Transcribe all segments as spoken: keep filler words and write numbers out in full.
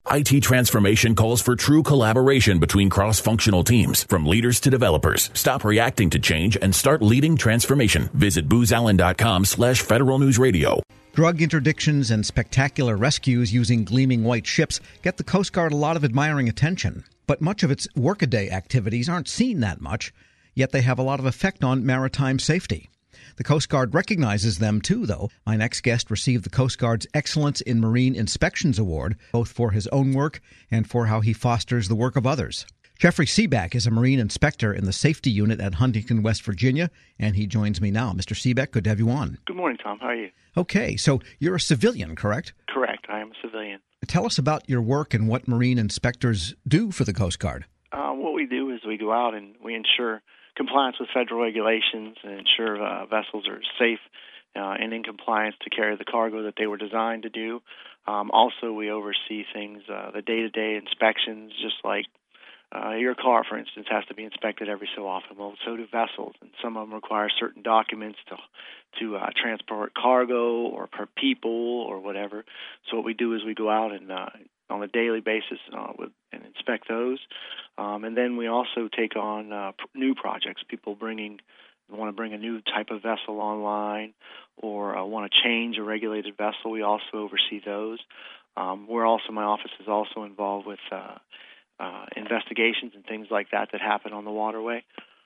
I T transformation calls for true collaboration between cross-functional teams, from leaders to developers. Stop reacting to change and start leading transformation. Visit booz allen dot com slash Federal News Radio. Drug interdictions and spectacular rescues using gleaming white ships get the Coast Guard a lot of admiring attention. But much of its workaday activities aren't seen that much, yet they have a lot of effect on maritime safety. The Coast Guard recognizes them, too, though. My next guest received the Coast Guard's Excellence in Marine Inspections Award, both for his own work and for how he fosters the work of others. Jeffrey Seebeck is a Marine Inspector in the Safety Unit at Huntington, West Virginia, and he joins me now. Mister Seebeck, good to have you on. Good morning, Tom. How are you? Okay, so you're a civilian, correct? Correct. I am a civilian. Tell us about your work and what Marine inspectors do for the Coast Guard. Uh, what we do is we go out and we ensure compliance with federal regulations and ensure uh, vessels are safe uh, and in compliance to carry the cargo that they were designed to do. Um, also, we oversee things, uh, the day-to-day inspections, just like uh, your car, for instance, has to be inspected every so often. Well, so do vessels, and some of them require certain documents to to uh, transport cargo or per people or whatever. So what we do is we go out and uh, on a daily basis uh, with, and inspect those. Um, and then we also take on uh, p- new projects, people bringing want to bring a new type of vessel online or uh, want to change a regulated vessel. We also oversee those. Um, we're also, my office is also involved with uh, uh, investigations and things like that that happen on the waterway.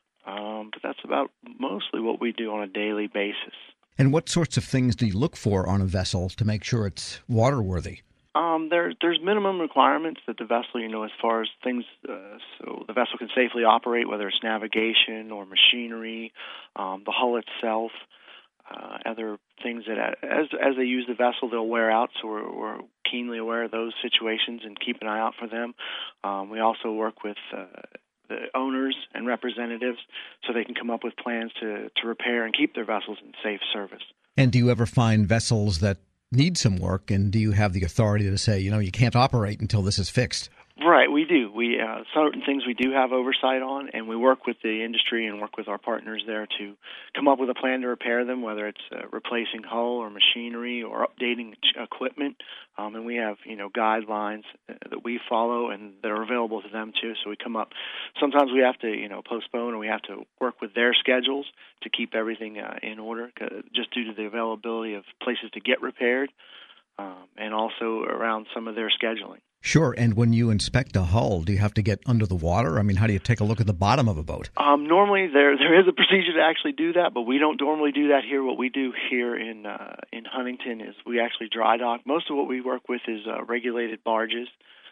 Um, but that's about mostly what we do on a daily basis. And what sorts of things do you look for on a vessel to make sure it's waterworthy? Um, there, there's minimum requirements that the vessel, you know, as far as things, uh, so the vessel can safely operate, whether it's navigation or machinery, um, the hull itself, uh, other things that, as as they use the vessel, they'll wear out. So we're, we're keenly aware of those situations and keep an eye out for them. Um, we also work with uh, the owners and representatives so they can come up with plans to, to repair and keep their vessels in safe service. And do you ever find vessels that need some work, and do you have the authority to say, you know, you can't operate until this is fixed? Right, we do. We uh, certain things we do have oversight on, and we work with the industry and work with our partners there to come up with a plan to repair them, whether it's uh, replacing hull or machinery or updating equipment. Um, and we have, you know, guidelines that we follow and that are available to them too. So we come up. Sometimes we have to, you know, postpone, or we have to work with their schedules to keep everything uh, in order, just due to the availability of places to get repaired, um, and also around some of their scheduling. Sure. And when you inspect a hull, do you have to get under the water? I mean, how do you take a look at the bottom of a boat? Um, normally, there there is a procedure to actually do that, but we don't normally do that here. What we do here in uh, in Huntington is we actually dry dock. Most of what we work with is uh, regulated barges,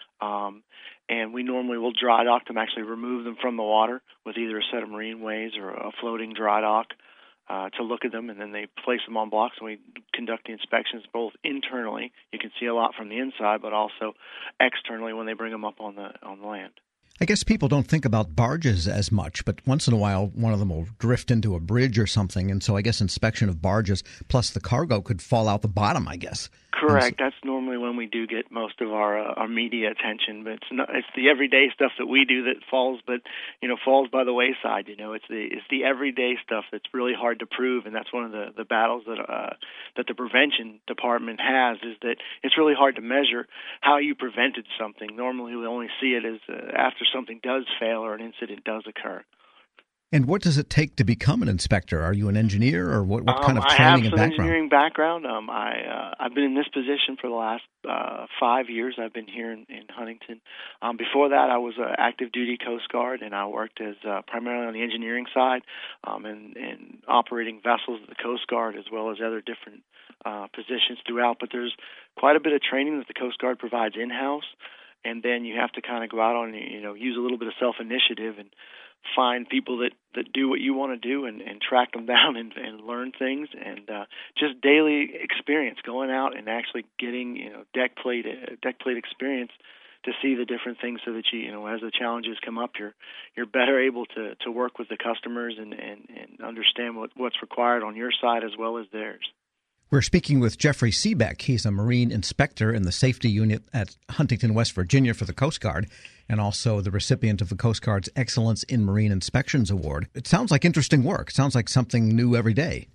um, and we normally will dry dock them, actually remove them from the water with either a set of marine ways or a floating dry dock. Uh, to look at them, and then they place them on blocks, and we conduct the inspections both internally. You can see a lot from the inside, but also externally when they bring them up on the on the land. I guess people don't think about barges as much, but once in a while one of them will drift into a bridge or something, and so I guess inspection of barges plus the cargo could fall out the bottom, I guess. Correct. That's normally when we do get most of our uh, our media attention, but it's not, it's the everyday stuff that we do that falls, but you know, falls by the wayside. You know, it's the it's the everyday stuff that's really hard to prove, and that's one of the, the battles that uh, that the prevention department has, is that it's really hard to measure how you prevented something. Normally, we only see it as uh, after something does fail or an incident does occur. And what does it take to become an inspector? Are you an engineer, or what, what kind um, of training and background? I have some engineering background. Um, I, uh, I've been in this position for the last uh, five years. I've been here in, in Huntington. Um, before that, I was an active duty Coast Guard, and I worked as uh, primarily on the engineering side um, and, and operating vessels of the Coast Guard, as well as other different uh, positions throughout. But there's quite a bit of training that the Coast Guard provides in-house, and then you have to kind of go out on, you know, use a little bit of self-initiative and find people that, that do what you want to do and, and track them down and, and learn things, and uh, just daily experience, going out and actually getting, you know, deck plate uh, deck plate experience to see the different things, so that you, you know, as the challenges come up, you're you're better able to, to work with the customers and, and, and understand what, what's required on your side as well as theirs. We're speaking with Jeffrey Seebeck. He's a Marine Inspector in the Safety Unit at Huntington, West Virginia for the Coast Guard, and also the recipient of the Coast Guard's Excellence in Marine Inspections Award. It sounds like interesting work. It sounds like something new every day. It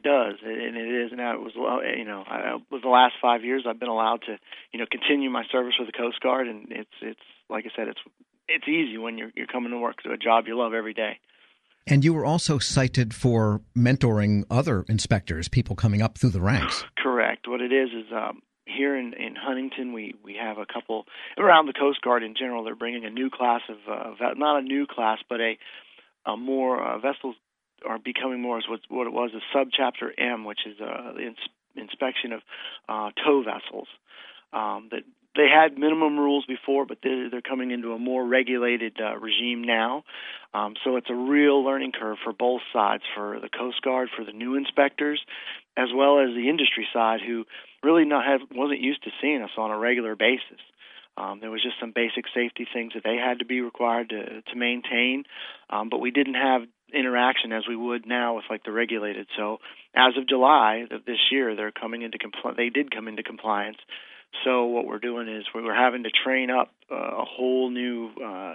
does, and it is. And it was, you know, I, with the last five years, I've been allowed to, you know, continue my service with the Coast Guard, and it's, it's like I said, it's, it's easy when you're you're coming to work to a job you love every day. And you were also cited for mentoring other inspectors, people coming up through the ranks. Correct. What it is is um, here in, in Huntington, we, we have a couple around the Coast Guard in general. They're bringing a new class of uh, not a new class, but a, a more uh, vessels are becoming more as what, what it was a subchapter M, which is uh, the ins- inspection of uh, tow vessels. Um, that they had minimum rules before, but they're, they're coming into a more regulated uh, regime now. Um, so it's a real learning curve for both sides, for the Coast Guard, for the new inspectors, as well as the industry side, who really not have, wasn't used to seeing us on a regular basis. Um, there was just some basic safety things that they had to be required to, to maintain, um, but we didn't have interaction as we would now with like the regulated. So as of July of this year, they're coming into compli- they did come into compliance. So what we're doing is we're having to train up uh, a whole new uh,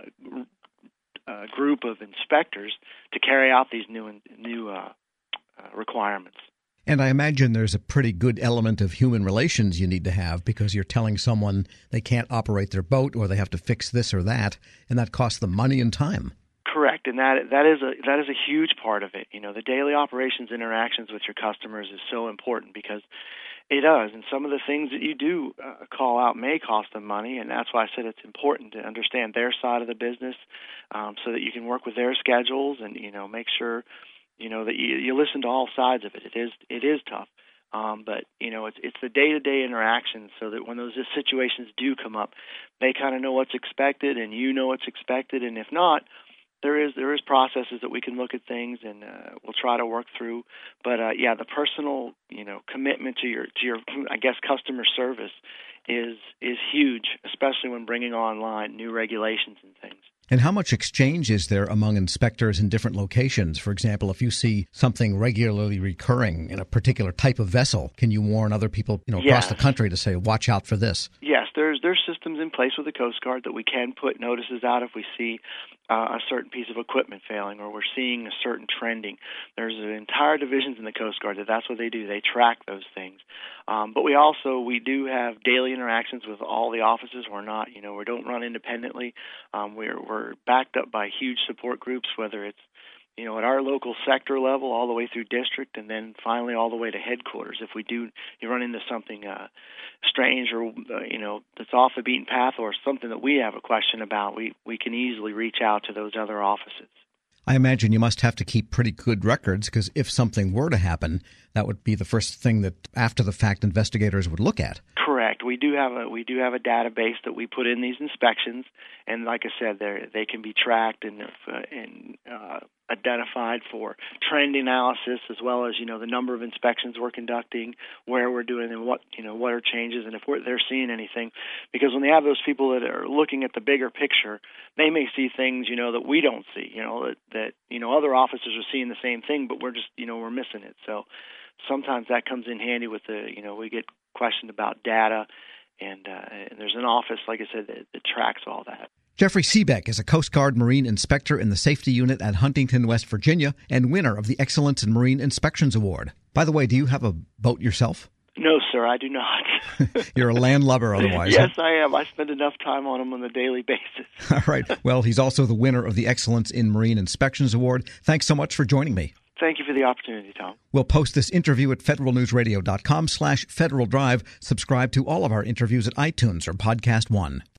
uh, group of inspectors to carry out these new new uh, uh, requirements. And I imagine there's a pretty good element of human relations you need to have, because you're telling someone they can't operate their boat or they have to fix this or that, and that costs them money and time. Correct, and that that is a that is a huge part of it. You know, the daily operations interactions with your customers is so important, because it does, and some of the things that you do uh, call out may cost them money, and that's why I said it's important to understand their side of the business, um, so that you can work with their schedules and, you know, make sure, you know, that you, you listen to all sides of it. It is it is tough, um, but you know, it's it's the day-to-day interactions, so that when those situations do come up, they kind of know what's expected, and you know what's expected, and if not, There is there is processes that we can look at things, and uh, we'll try to work through. But uh, yeah, the personal, you know, commitment to your to your I guess customer service is is huge, especially when bringing online new regulations and things. And how much exchange is there among inspectors in different locations? For example, if you see something regularly recurring in a particular type of vessel, can you warn other people, you know, across yes. the country to say, watch out for this? Yes, there's there's systems in place with the Coast Guard that we can put notices out if we see uh, a certain piece of equipment failing, or we're seeing a certain trending. There's entire divisions in the Coast Guard that that's what they do. They track those things. Um, but we also, we do have daily interactions with all the offices. We're not, you know, we don't run independently. Um, we're, we're backed up by huge support groups, whether it's, you know, at our local sector level all the way through district, and then finally all the way to headquarters. If we do, you run into something uh, strange or, uh, you know, that's off the beaten path, or something that we have a question about, we, we can easily reach out to those other offices. I imagine you must have to keep pretty good records, because if something were to happen, that would be the first thing that after-the-fact investigators would look at. Correct. We do have a we do have a database that we put in these inspections, and like I said, they they can be tracked and uh, and uh, identified for trend analysis, as well as, you know, the number of inspections we're conducting, where we're doing, and what, you know, what are changes, and if we're, they're seeing anything. Because when they have those people that are looking at the bigger picture, they may see things, you know, that we don't see. You know, that that you know other officers are seeing the same thing, but we're just, you know, we're missing it. So sometimes that comes in handy with the, you know, we get questioned about data, and, uh, and there's an office, like I said, that, that tracks all that. Jeffrey Seebeck is a Coast Guard Marine Inspector in the Safety Unit at Huntington, West Virginia, and winner of the Excellence in Marine Inspections Award. By the way, do you have a boat yourself? No, sir, I do not. You're a landlubber otherwise. Yes, huh? I am. I spend enough time on them on a daily basis. All right. Well, he's also the winner of the Excellence in Marine Inspections Award. Thanks so much for joining me. Thank you for the opportunity, Tom. We'll post this interview at federalnewsradio.com slash Federal Drive. Subscribe to all of our interviews at iTunes or Podcast One.